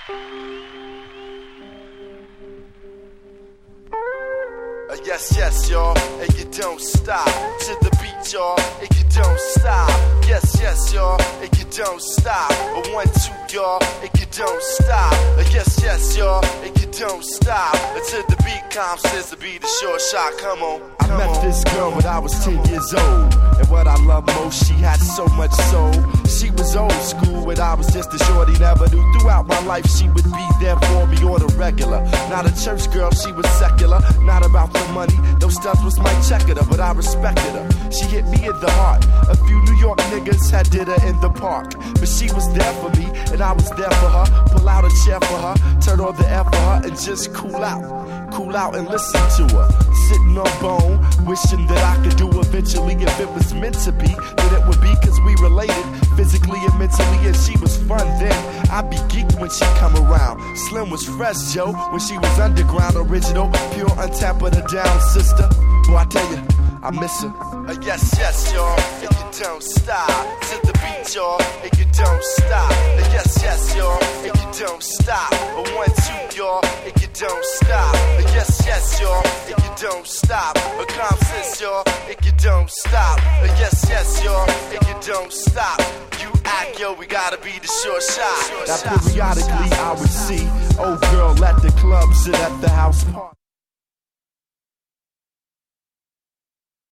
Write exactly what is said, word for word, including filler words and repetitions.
Uh, yes, yes, y'all, and you don't stop. To the beat, y'all, and you don't stop. Yes, yes, y'all, and you don't stop. A one, two, y'all, and you don't stop. Uh, yes, yes, y'all, and you don't stop. Uh, to the beat, Calm says to be the short shot. Come on, come I met on. this girl when I was ten years old, and what I love most, she had so much soul. She was old school, and I was just a shorty, never knew. Throughout my life, she would be there for me on the regular. Not a church girl, she was secular. Not about the money, those studs was my checker, but I respected her. She hit me in the heart. A few New York niggas had did her in the park, but she was there for me, and I was there for her. Pull out a chair for her, turn on the air for her, and just cool out. Cool out and listen to her. Sitting on bone, wishing that I could do eventually. If it was meant to be, then it would be, cause we related physically and mentally, and she was fun then. I'd be geeked when she come around. Slim was fresh, Joe, when she was underground. Original, pure, untapped, put her down, sister. Boy, I tell you, I miss her. Uh, yes, yes, y'all, and you don't stop. To the beat, y'all, and you don't stop. Uh, yes, yes, y'all, and you don't stop. A one, two, y'all, and you don't stop. Uh, yes, yes, y'all, and you don't stop. A Calm says, y'all, and you don't stop. Uh, yes, yes, y'all, and you don't stop. You act, yo, we gotta be the short shot. That periodically I would see old girl at the club, sit at the house party.